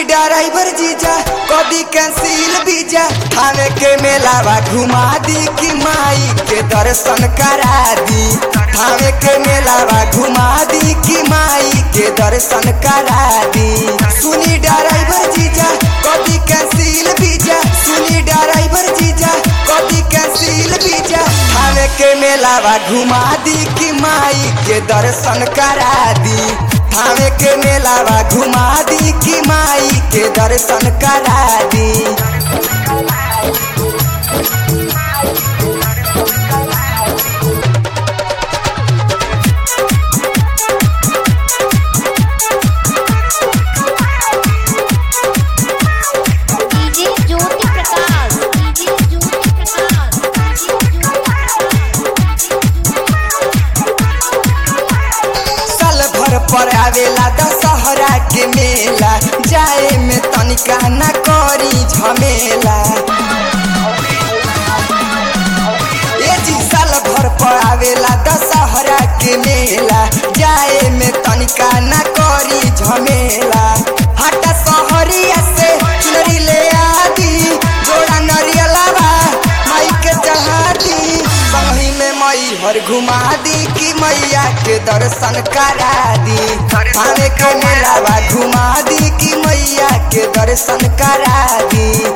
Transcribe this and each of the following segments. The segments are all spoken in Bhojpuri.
ड्राइवर जीजा कदी कैंसिल बीजा थाने के मेलावा घुमा दी कि माई के दर्शन करा दी। थाने के मेलावा घुमा दी कि माई के दर्शन करा दी। सुनी ड्राइवर जीजा कदी कैंसिल बीजा सुनी ड्राइवर जीजा कदी कैंसिल बीजा थाने के मेलावा घुमा दी कि माई के दर्शन करा दी। थाने के मेलावा घुमा दी कि माई के दर्शन करा दी। पर आवेला दशहरा के मेला जाए में तनिका न करी झमेला। ए जी साल भर पर आवेला दशहरा के मेला जाए में तनिका न करी झमेला। हटा सहरिया से चुनरी ले आदी जोड़ा नरियलावा माई के चढ़ा दी। संगी में मई हर घुमा दी कि मैया के दर्शन करा दी। थाने के मेलावा घुमा दी कि मैया के दर्शन करा दी।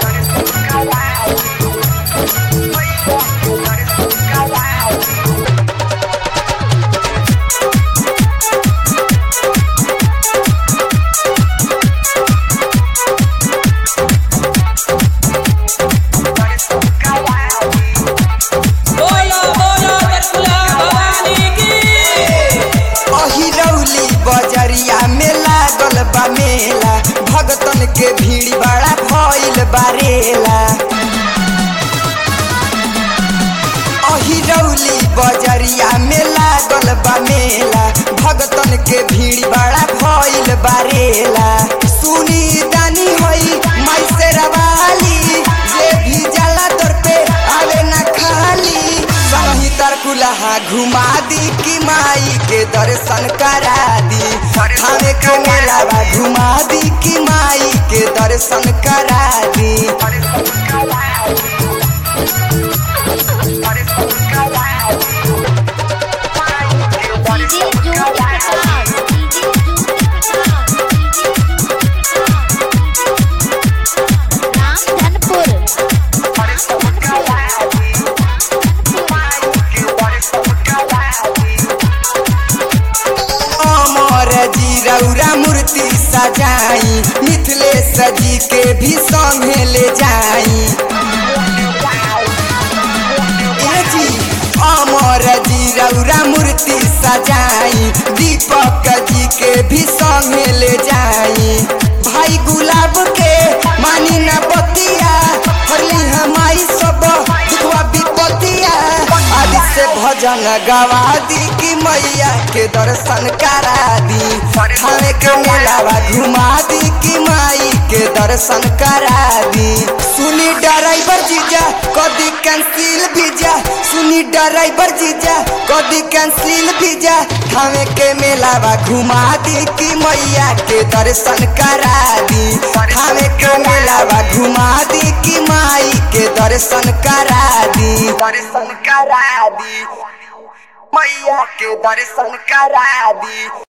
बजरिया में लागल बा मेला भगतन के भीड़ बड़ा भइल बारेला। अहिरौली बजरिया में लागल बा मेला भगतन के भीड़ बड़ा भइल बारेला। सुनी दानी होई माई से रवाली जे भी जाला दर पे आवे ना खाली। सही तरकुलहा घुमा दी कि माई के दर्शन करा दी। थाने के मेलावा घुमा दी कि माई के दर्शन करा दी। रौरा मूर्ति सजाई मिथिलेश जी के भी संगे ले जाई। जी अमर जी रौरा मूर्ति सजाई दीपक जी के भी संगे ले जाई। भाई गुलाब के मानी न बतिया हरली हमारी सब दुखवा विपतिया। आदि से भजन गवा दी कि मैया के दर्शन करा दी। थाने के मेलावा घुमा दी कि माई के दर्शन करा दी। सुनी ड्राइवर जीजा कदी कैंसिल बीजा सुनी ड्राइवर जीजा कदी कैंसिल बीजा थाने के मेलावा घुमा दी कि मैया के दर्शन करा दी। थाने के मेलावा घुमा दी कि माई के दर्शन करा दी। दर्शन करा दी मैया के दर्शन करा दी।